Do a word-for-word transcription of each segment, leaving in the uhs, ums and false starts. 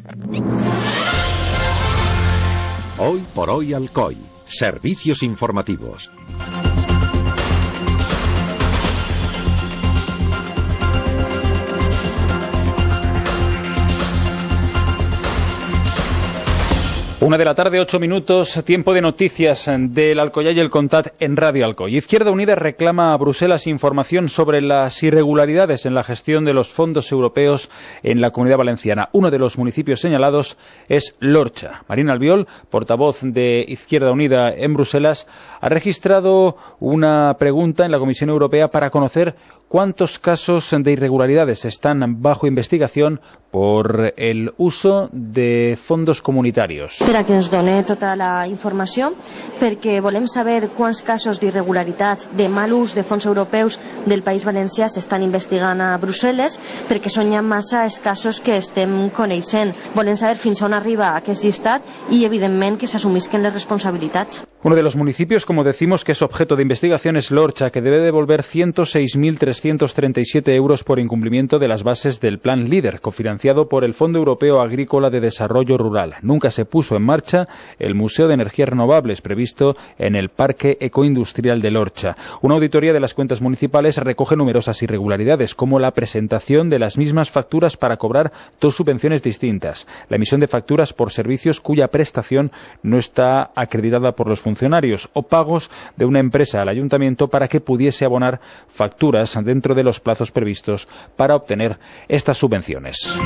Hoy por hoy Alcoy. Servicios informativos. Una de la tarde, ocho minutos, tiempo de noticias del Alcoyá y el Contat en Radio Alcoy. Izquierda Unida reclama a Bruselas información sobre las irregularidades en la gestión de los fondos europeos en la Comunidad Valenciana. Uno de los municipios señalados es Lorcha. Marina Albiol, portavoz de Izquierda Unida en Bruselas, ha registrado una pregunta en la Comisión Europea para conocer cuántos casos de irregularidades están bajo investigación por el uso de fondos comunitarios. Per a que ens doni tota la informació, perquè volem saber quants casos d'irregularitats de mal ús de fons europeus del País Valencià s'estan investigant a Brussel·les, perquè són ja massa els casos que estem coneixent. Volem saber fins on arriba aquest llistat i, evidentment, que s'assumisquen les responsabilitats. Uno de los municipios, como decimos, que es objeto de investigación es Lorcha, que debe devolver ciento seis mil trescientos treinta y siete euros por incumplimiento de las bases del Plan LEADER, cofinanciado por el Fondo Europeo Agrícola de Desarrollo Rural. Nunca se puso en marcha el Museo de Energías Renovables previsto en el Parque Ecoindustrial de Lorcha. Una auditoría de las cuentas municipales recoge numerosas irregularidades, como la presentación de las mismas facturas para cobrar dos subvenciones distintas, la emisión de facturas por servicios cuya prestación no está acreditada por los funcionarios, o pagos de una empresa al ayuntamiento para que pudiese abonar facturas dentro de los plazos previstos para obtener estas subvenciones.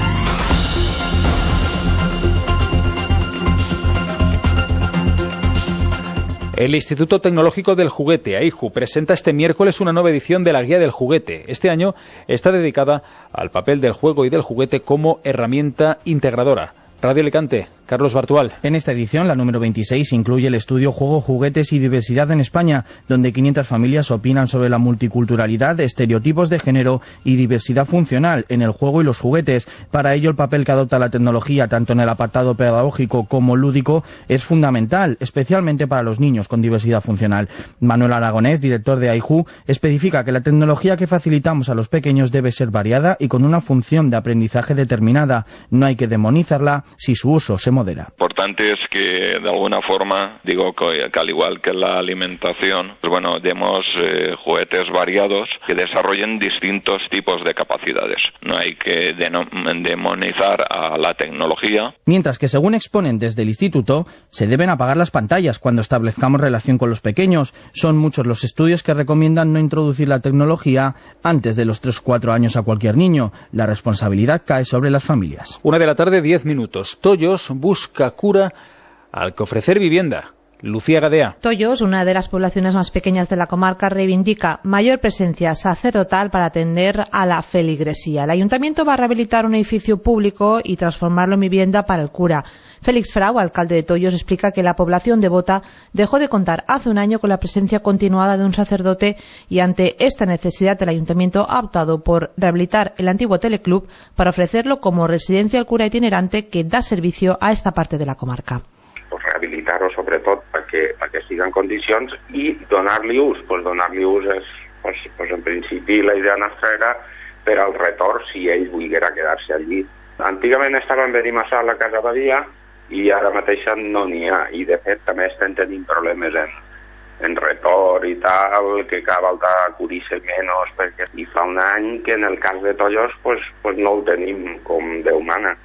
El Instituto Tecnológico del Juguete, AIJU, presenta este miércoles una nueva edición de la Guía del Juguete. Este año está dedicada al papel del juego y del juguete como herramienta integradora. Radio Alicante, Carlos Bartual. En esta edición, la número veintiséis, incluye el estudio Juego, Juguetes y Diversidad en España, donde quinientas familias opinan sobre la multiculturalidad, estereotipos de género y diversidad funcional en el juego y los juguetes. Para ello, el papel que adopta la tecnología, tanto en el apartado pedagógico como lúdico, es fundamental, especialmente para los niños con diversidad funcional. Manuel Aragonés, director de AIJU, especifica que la tecnología que facilitamos a los pequeños debe ser variada y con una función de aprendizaje determinada. No hay que demonizarla si su uso se modera. Importante es que de alguna forma, digo que, que al igual que la alimentación, pues bueno, demos eh, juguetes variados que desarrollen distintos tipos de capacidades. No hay que demonizar a la tecnología. Mientras que, según exponen desde el instituto, se deben apagar las pantallas cuando establezcamos relación con los pequeños. Son muchos los estudios que recomiendan no introducir la tecnología antes de los tres o cuatro años a cualquier niño. La responsabilidad cae sobre las familias. Una de la tarde, diez minutos. Tollos busca cura al que ofrecer vivienda. Lucía Gadea. Tollos, una de las poblaciones más pequeñas de la comarca, reivindica mayor presencia sacerdotal para atender a la feligresía. El ayuntamiento va a rehabilitar un edificio público y transformarlo en vivienda para el cura. Félix Frau, alcalde de Tollos, explica que la población devota dejó de contar hace un año con la presencia continuada de un sacerdote y ante esta necesidad el ayuntamiento ha optado por rehabilitar el antiguo teleclub para ofrecerlo como residencia al cura itinerante que da servicio a esta parte de la comarca. Pues rehabilitar-ho sobretot perquè, perquè siga en condicions i donar-li ús. Pues donar-li ús és, pues, pues en principi la idea nostra era per al retorn si ell volguera quedar-se allí. Antigament estava en Benimassar a la Casa Badia i ara mateix no n'hi ha, i de fet també estem tenint problemes en, en retorn i tal, que cada volta acudisse menys, perquè hi fa un any que en el cas de Tollos pues, pues no ho tenim com Déu mana.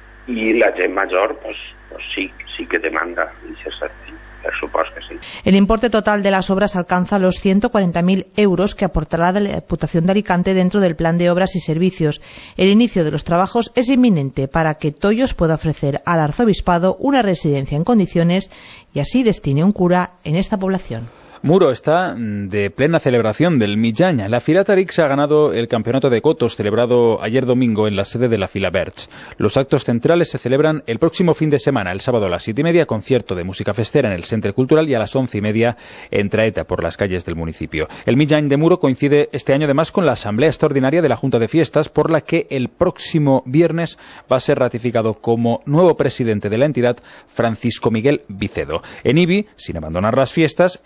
I la gent major pues, pues sí, sí que demanda, i se per supuesto que sí. El importe total de las obras alcanza los ciento cuarenta mil euros que aportará la Diputación de Alicante dentro del Plan de Obras y Servicios. El inicio de los trabajos es inminente para que Tollos pueda ofrecer al arzobispado una residencia en condiciones y así destine un cura en esta población. Muro está de plena celebración del Millaña. La Fira Tarix ha ganado el campeonato de cotos celebrado ayer domingo en la sede de la Fila Berch. Los actos centrales se celebran el próximo fin de semana, el sábado a las siete y media, concierto de música festera en el Centre Cultural, y a las once y media en Traeta por las calles del municipio. El Millañ de Muro coincide este año además con la Asamblea Extraordinaria de la Junta de Fiestas, por la que el próximo viernes va a ser ratificado como nuevo presidente de la entidad Francisco Miguel Vicedo. En Ibi, sin abandonar las fiestas, el vídeo público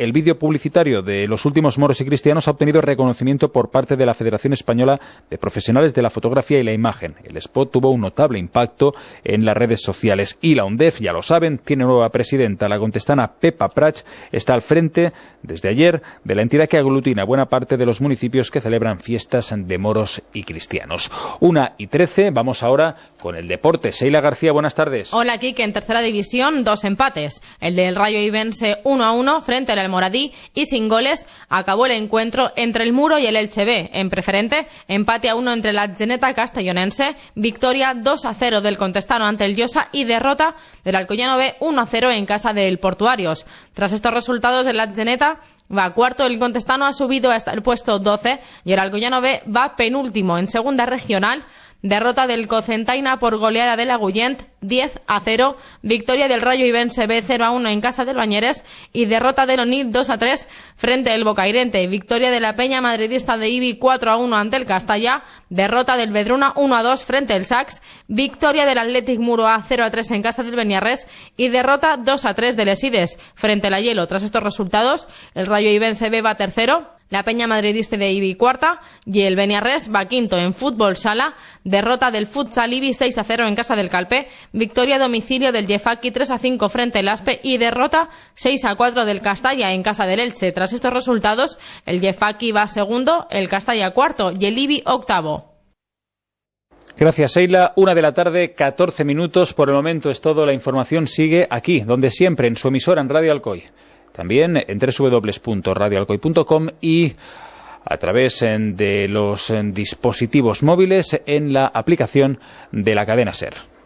publicitario de los últimos moros y cristianos ha obtenido reconocimiento por parte de la Federación Española de Profesionales de la Fotografía y la Imagen. El spot tuvo un notable impacto en las redes sociales y la UNDEF, ya lo saben, tiene nueva presidenta. La contestana Pepa Prats está al frente desde ayer de la entidad que aglutina buena parte de los municipios que celebran fiestas de moros y cristianos. Una y trece, vamos ahora con el deporte. Sheila García, buenas tardes. Hola, Kike. En tercera división, dos empates. El del Rayo Ibense uno a uno frente al Almoradí y sin goles acabó el encuentro entre el Muro y el Elche B. En preferente, empate a uno entre la Atzeneta castellonense, victoria dos a cero del contestano ante el Llosa y derrota del Alcoyano B uno a cero en casa del Portuarios. Tras estos resultados, el Atzeneta va cuarto, el contestano ha subido hasta el puesto doce y el Alcoyano B va penúltimo. En segunda regional, derrota del Cocentaina por goleada del Agullent diez a cero, victoria del Rayo Ibense B cero a uno en casa del Bañeres y derrota del Onil dos a tres frente al Bocairente, victoria de la Peña madridista de Ibi cuatro a uno ante el Castalla, derrota del Vedruna uno a dos frente al Sax, victoria del Athletic Muro A cero a tres en casa del Beniarrés y derrota dos a tres del Esides frente al Ayelo. Tras estos resultados, el Rayo Ibense B va tercero, la Peña madridista de Ibi cuarta y el Beniarrés va quinto. En fútbol sala, derrota del Futsal Ibi seis a cero en casa del Calpe, victoria a domicilio del Jefaki tres a cinco frente al Aspe y derrota seis a cuatro del Castalla en casa del Elche. Tras estos resultados, el Jefaki va segundo, el Castalla cuarto y el Ibi octavo. Gracias, Sheila. Una de la tarde, catorce minutos. Por el momento es todo. La información sigue aquí, donde siempre, en su emisora, en Radio Alcoy. También en doble u doble u doble u punto radio alcoy punto com y a través de los dispositivos móviles en la aplicación de la cadena SER.